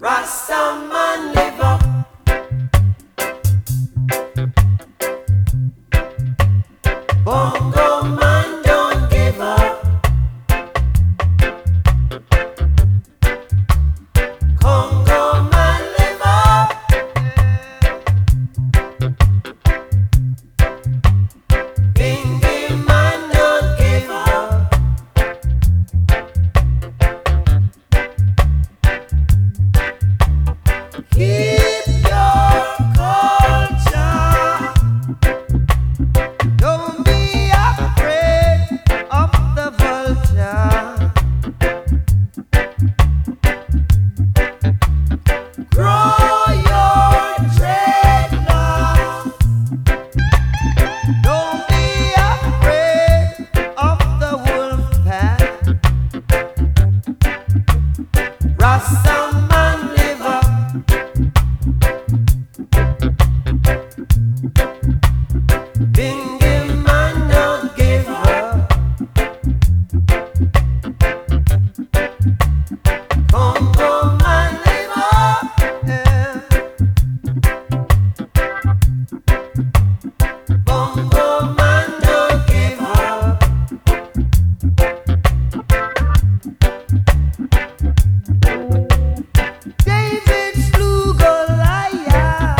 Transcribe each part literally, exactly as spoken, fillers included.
Rastaman live up. Bongo man don't give up. Congo man live up. Bingy man don't give up. Keep your culture. Don't be afraid of the vulture. Grow your dreadlocks. Don't be afraid of the wolf pack. Rastaman live up. Bingy man don't give up. Congo man live up. Yeah. Bongo man don't give up. David slew Goliath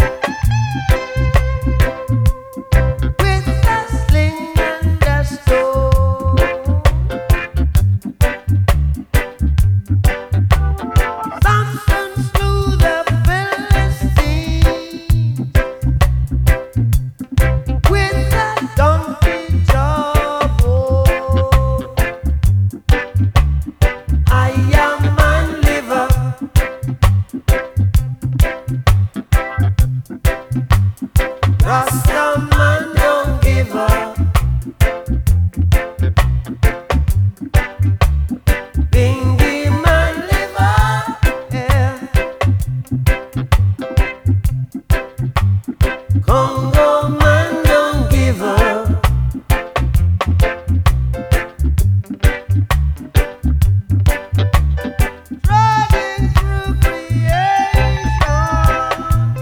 with the sling and the stone. Samson slew the Philistines with the donkey jawbone. I am man live up. Rastaman don't give up. Bingy man live up. Yeah. Congo man don't give up. Trudging through creation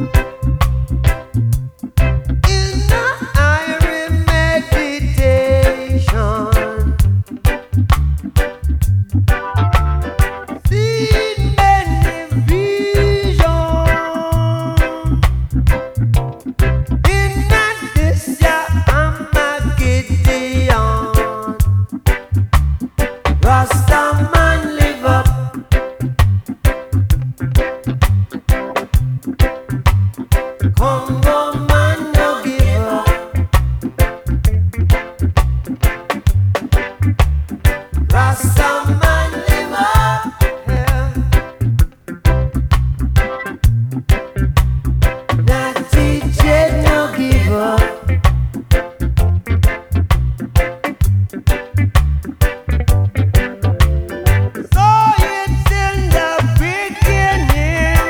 is not iron meditation. Seeing many visions in that this year I'm a Gideon. Rastaman live up. Congo man don't give up. Rastaman live up. Yeah. Natty Jet no give up. So it's in the beginning.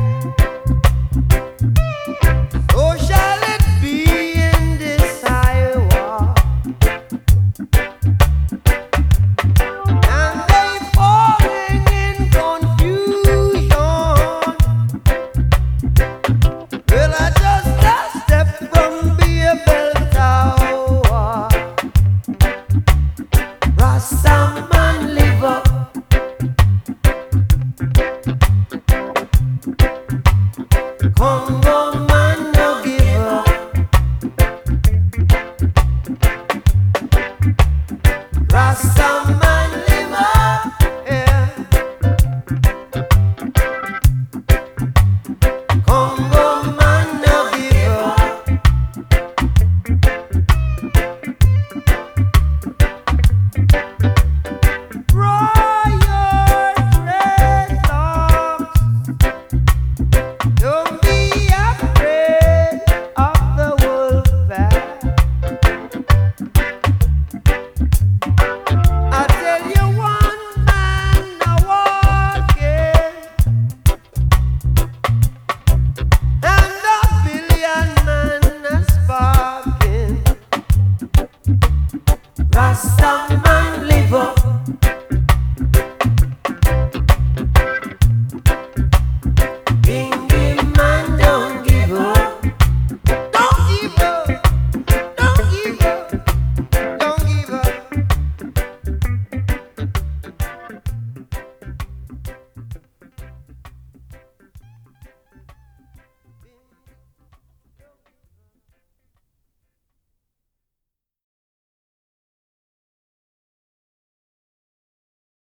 So shall it be in this Iowa. And they falling in confusion. Well, I just a step from Bearbell Tower. Rastaman live up. Congo